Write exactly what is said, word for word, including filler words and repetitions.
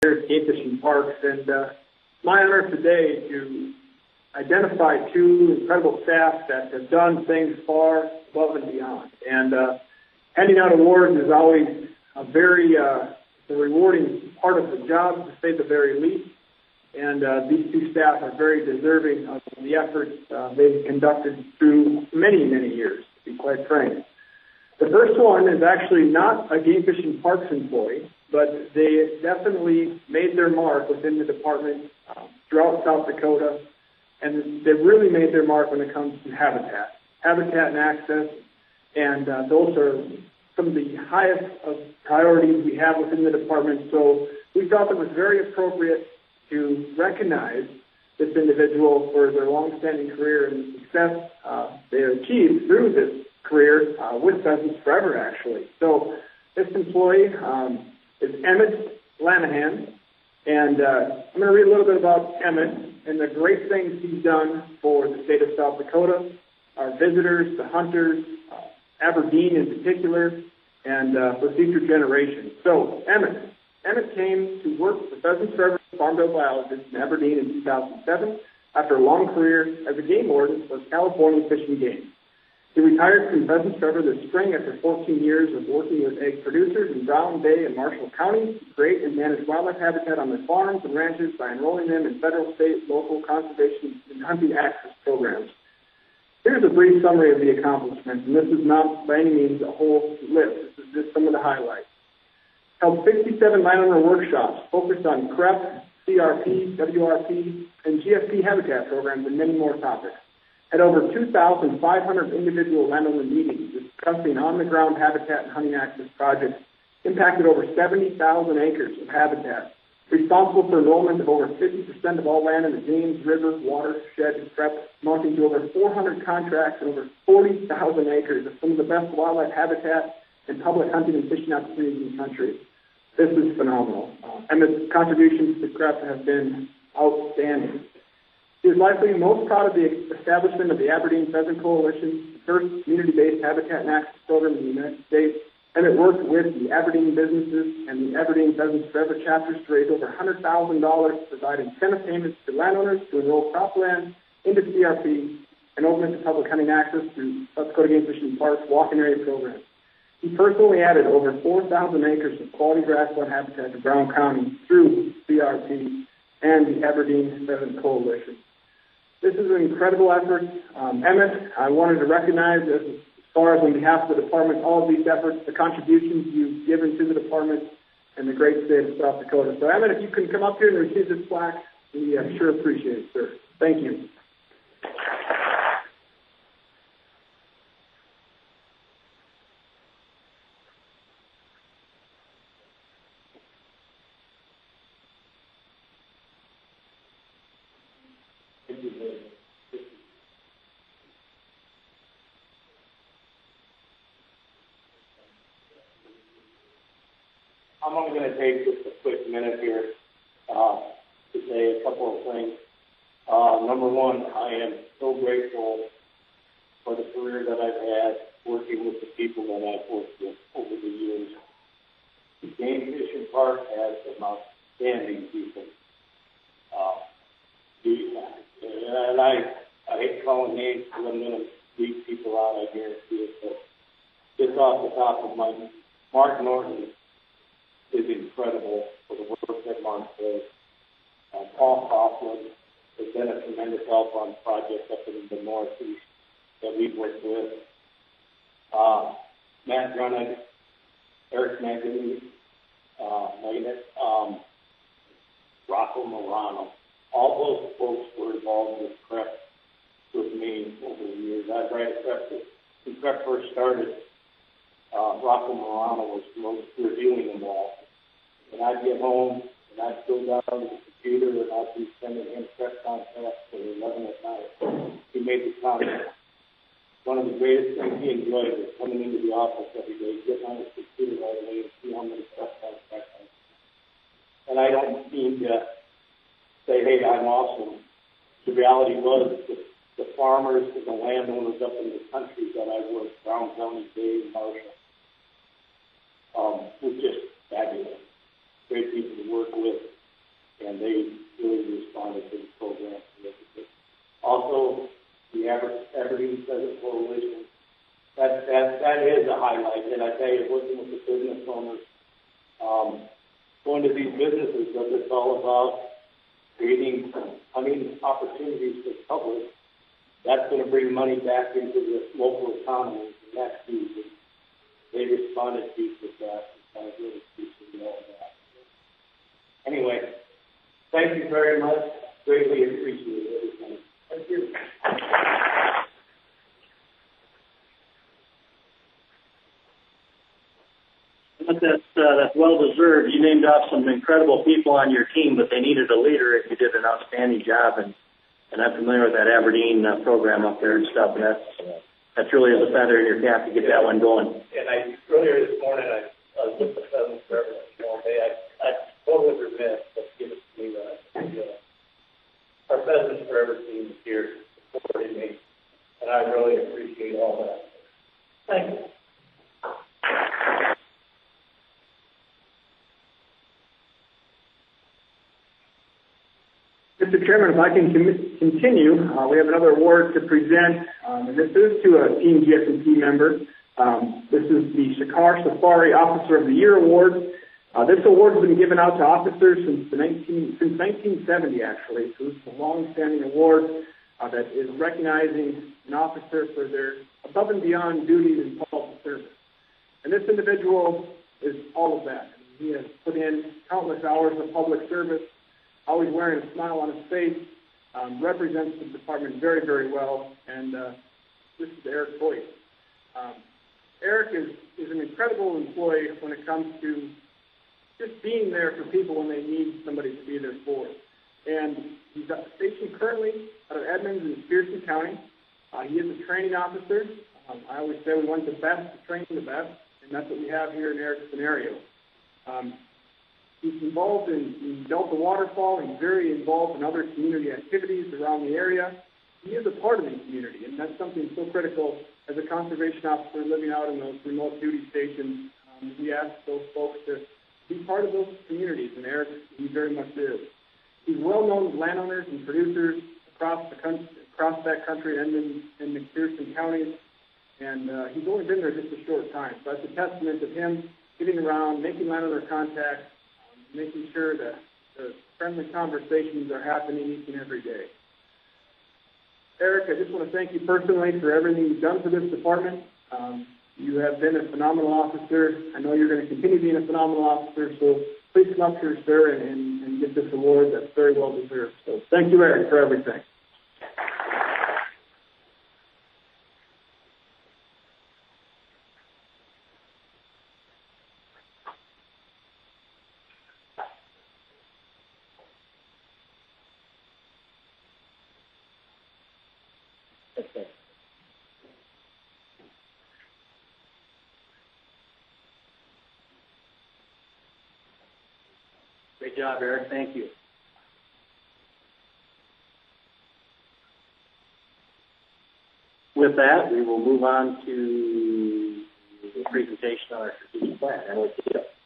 here at Game Fishing Parks, and uh, it's my honor today to identify two incredible staff that have done things far above and beyond. And uh, handing out awards is always a very uh, a rewarding part of the job, to say the very least. And uh, these two staff are very deserving of the efforts uh, they've conducted through many, many years, to be quite frank. The first one is actually not a Game Fishing Parks employee, but they definitely made their mark within the department uh, throughout South Dakota, and they really made their mark when it comes to habitat, habitat and access, and uh, those are some of the highest of priorities we have within the department. So we felt it was very appropriate to recognize this individual for their long-standing career and the success uh, they have achieved through this career uh, with Pheasants Forever, actually. So this employee um, is Emmett Lanahan, and uh, I'm going to read a little bit about Emmett and the great things he's done for the state of South Dakota, our visitors, the hunters, uh, Aberdeen in particular, and uh, for future generations. So Emmett, Emmett came to work for Pheasants Forever Farm Bill biologist in Aberdeen in two thousand seven after a long career as a game warden for California Fish and Game. He retired from Pheasants Forever this spring after fourteen years of working with egg producers in Brown Bay and Marshall counties to create and manage wildlife habitat on their farms and ranches by enrolling them in federal, state, local conservation and hunting access programs. Here's a brief summary of the accomplishments, and this is not by any means a whole list. This is just some of the highlights. Held sixty-seven landowner workshops focused on C R E P, C R P, W R P, and G S P habitat programs and many more topics. Had over two thousand five hundred individual landowner meetings discussing on-the-ground habitat and hunting access projects, impacted over seventy thousand acres of habitat, responsible for enrollment of over fifty percent of all land in the James River watershed prep, amounting to over four hundred contracts and over forty thousand acres of some of the best wildlife habitat and public hunting and fishing opportunities in the country. This is phenomenal. Uh, and the contributions to C R E P have been outstanding. He is likely most proud of the establishment of the Aberdeen Pheasant Coalition, the first community-based habitat and access program in the United States, and it worked with the Aberdeen businesses and the Aberdeen Pheasants Forever chapters to raise over one hundred thousand dollars to provide incentive payments to landowners to enroll cropland into C R P and open it to public hunting access through South Dakota Game Fishing Parks walk-in area programs. He personally added over four thousand acres of quality grassland habitat to Brown County through C R P and the Aberdeen Pheasant Coalition. This is an incredible effort. Um, Emmett, I wanted to recognize, as far as on behalf of the department, all of these efforts, the contributions you've given to the department and the great state of South Dakota. So, Emmett, if you can come up here and receive this plaque, we uh, sure appreciate it, sir. Thank you. I'm only going to take just a quick minute here uh, to say a couple of things. Uh, number one, I am so grateful for the career that I've had working with the people that I've worked with over the years. The Game Fishing Park has some outstanding people. Uh, and I, I hate calling names because I'm going to leave people out, I guarantee it, but just off the top of my, Mark Norton is incredible for the work that Mark does. Uh, Paul Coughlin has been a tremendous help on projects up in the Northeast that we've worked with. Uh, Matt Grunig, Eric Manganese, uh, Magnus, um, Rocco Morano. All those folks were involved with C R E P with me over the years. I right at C R E P, when C R E P first started, uh, Rocco Morano was, was reviewing them all. And I'd get home, and I'd go down to the computer, and I'd be sending him press contacts at eleven at night. He made the comment. One of the greatest things he enjoyed was coming into the office every day, getting on his computer right away and see how many press contacts I had. And I don't mean to say, hey, I'm awesome. The reality was that the farmers and the landowners up in the country that I worked, Brown County, Dave, Marshall, um, was just fabulous. Great people to work with. highlights, and I tell you, working with the business owners, um, going to these businesses, because it's all about creating, I mean, opportunities for the public. That's going to bring money back into the local economy, and that's huge. They responded to with that, and I really appreciate all of that. Anyway, thank you very much. Greatly appreciate it. Thank you. That's, uh, that's well deserved. You named off some incredible people on your team, but they needed a leader, and you did an outstanding job. And, and I'm familiar with that Aberdeen uh, program up there and stuff, and that's, uh, that's really a feather in your cap to get that one going. And I, earlier this morning, I, I was with the Pheasants Forever team all day. I, I totally remiss, but give it to me, uh, uh, our Pheasants Forever team is here supporting me, and I really appreciate all that. Thank you. Mister Chairman, if I can com- continue, uh, we have another award to present, um, and this is to a Team G S M P member. Um, this is the Shikar Safari Officer of the Year Award. Uh, this award has been given out to officers since the nineteen since nineteen seventy, actually. So this is a long-standing award uh, that is recognizing an officer for their above and beyond duties and call to service. And this individual is all of that. He has put in countless hours of public service, always wearing a smile on his face, um, represents the department very, very well, and uh, this is Eric Boyd. Um, Eric is, is an incredible employee when it comes to just being there for people when they need somebody to be there for. And he's stationed currently out of Edmonds in Pearson County. Uh, he is a training officer. Um, I always say we want the best to train the best, and that's what we have here in Eric's scenario. Um, He's involved in, in Delta Waterfall. He's very involved in other community activities around the area. He is a part of the community, and that's something so critical as a conservation officer living out in those remote duty stations. Um, we ask those folks to be part of those communities, and Eric, he very much is. He's well known to landowners and producers across the country, across that country and in, in McPherson counties, and uh, he's only been there just a short time. So that's a testament of him getting around, making landowner contacts, making sure that the friendly conversations are happening each and every day. Eric, I just want to thank you personally for everything you've done for this department. Um, you have been a phenomenal officer. I know you're going to continue being a phenomenal officer, so please come up here, sir, and, and get this award. That's very well deserved. So thank you, Eric, for everything. Okay. Great job, Eric. Thank you. With that, we will move on to the presentation on our strategic plan. And we'll see you.